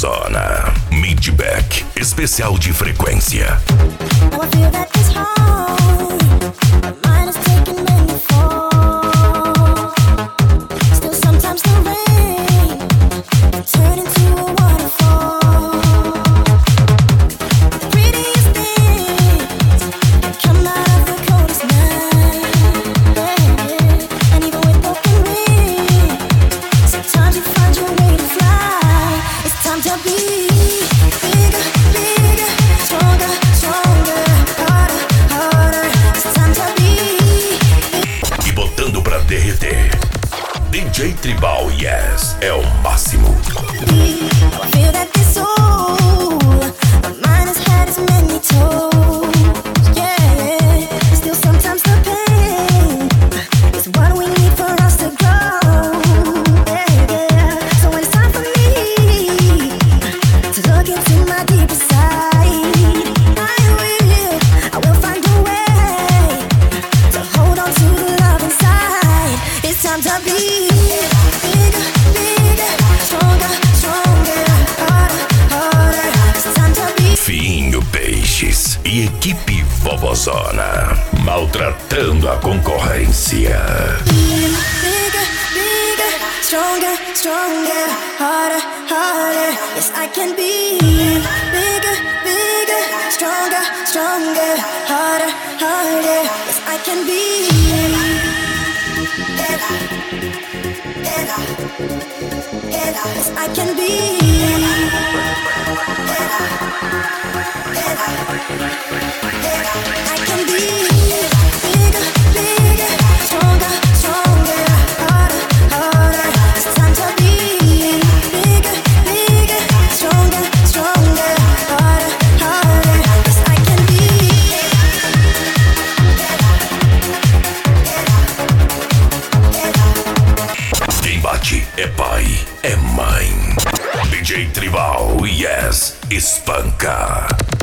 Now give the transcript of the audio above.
Vovozona. Midback, especial de frequência. Now I feel that this heart, my mind is taking many falls. Still sometimes the rain can turn into a waterfall. The prettiest things can come out of the coldest night. Yeah. And even with broken wings, sometimes you find your way to fly. It's time to be bigger, bigger, stronger, stronger, harder, harder. It's time to be. E botando pra derreter. DJ Tribal Yes é o máximo. Now I feel that this soul of mine has had its many toes. Yeah, still sometimes the pain is what we need for us to grow. Yeah, yeah. So when it's time for me to look into my deeper side, I will find a way to hold on to the love inside. It's time to be bigger, bigger, stronger, stronger, harder, harder. It's time to be Fiinho Peixes e equipe Vovozona. Maltratando a concorrência. bigger, bigger, stronger, stronger, harder, harder. Yes, I can be bigger, bigger, stronger, stronger, harder, harder. Yes, I can be Yes, I can be I can be bigger, bigger, stronger, stronger, harder, harder. It's time to be bigger, bigger, stronger, stronger, harder, harder. Yes, I can be. Quem bate é pai, é mãe. DJ Tribal Yes espanca.